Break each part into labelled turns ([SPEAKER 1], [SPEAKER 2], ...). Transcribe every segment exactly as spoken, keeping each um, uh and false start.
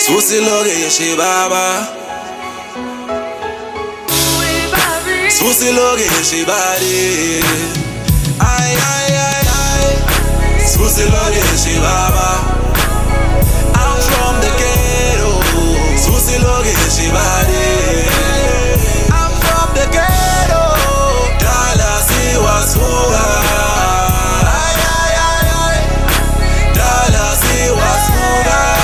[SPEAKER 1] Susi loge shibaba, Susi loge shibari. Ay ay ay ay, Susi loge shibaba. I'm from the ghetto, Susi loge shibari. I'm from the ghetto, Dallas iwasuga. Ay ay ay ay, Dallas iwasuga.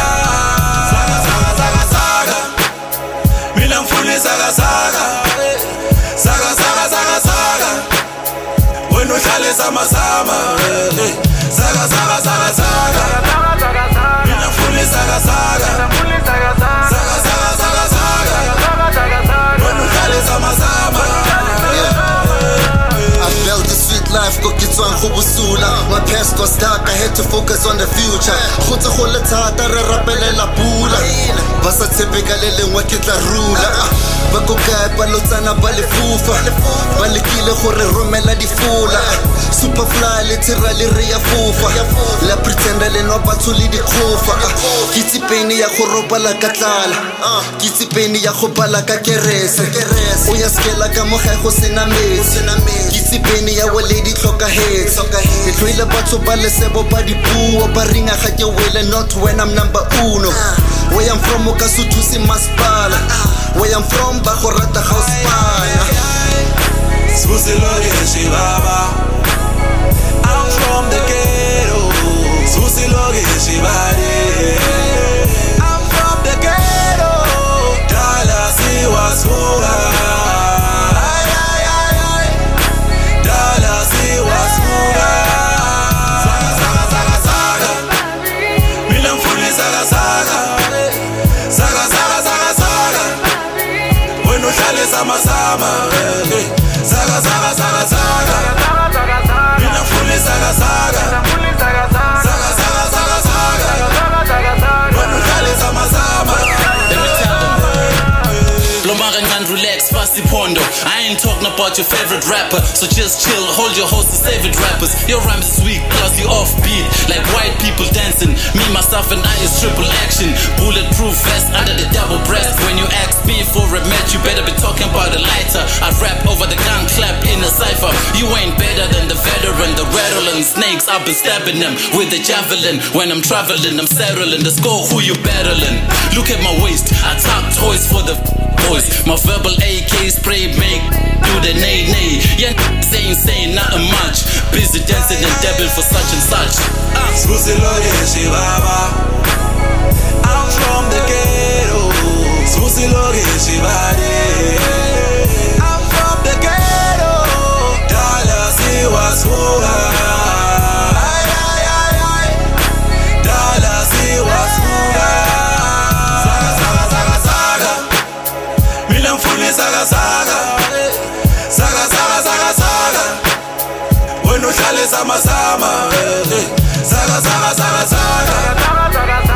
[SPEAKER 1] Saga saga, saga saga saga saga. When we shall sama sama, saga saga saga saga. Mina fully saga saga, saga saga saga saga. When we shall sama sama.
[SPEAKER 2] I felt the sweet life, go get on khubusula. My past was dark, I had to focus on the future. Khutsa khole thata re rapelela pula. Basa tsepekale lengwe ke tla rula. Ba go kae ba lotsana ba lefufa. Ba lekile gore romela difula. Superfly literally re ya fufa. La pretend le no batho le dikhofa. Ke tsipeni ya go robala ka tlala. Ke tsipeni ya go bala ka kerese. O ya skela ka moga go sena metsi. Ke tsipeni ya wa lady tlhoka heads. Ke tlhoile batho ba lesebo ba dipuo ba ringa ga ke wele not when I'm number uno. Where I'm from Okasuthu si Masipala. Where I'm from Bahorata House Pana.
[SPEAKER 1] Susi loge shibaba. I'm from the ghetto, Susi loge shibari. I'm from the ghetto, Dallas iwasuga. Ay ay ay ay, Dallas iwasuga. Saga saga saga saga, mina mfuni saga saga. Saga saga saga saga, when we shall sama sama. Saga saga saga saga, mina fully saga saga. Saga saga saga saga, when we shall sama sama.
[SPEAKER 3] Blomaren and relax, Fasti Pondo. I ain't talking about your favorite rapper, so just chill, hold your horses, favorite rappers. Your rhymes is weak, plus you offbeat, like white people dancing. Me, myself, and I is triple action. Bulletproof vest under the double breast. When you ask me for a match, you better be talking about a lighter. I rap over the gun clap in a cipher. You ain't better than the veteran, the rattling snakes. I've been stabbing them with the javelin. When I'm traveling, I'm settling the score. Who you battling? Look at my waist, I top toys for the boys. My verbal A K spray make do the nay nay. Yeah, saying saying nothing much. Busy dancing and dabbing for such and such.
[SPEAKER 1] Susi loge shibaba. I'm from the ghetto, Susi loge shibari. I'm from the ghetto, Dallas iwasuga. Ay ay ay ay, Dallas iwasuga. Saga saga saga saga, mina mfuni saga saga. Saga saga saga saga, when we shall sama sama. Saga saga saga saga.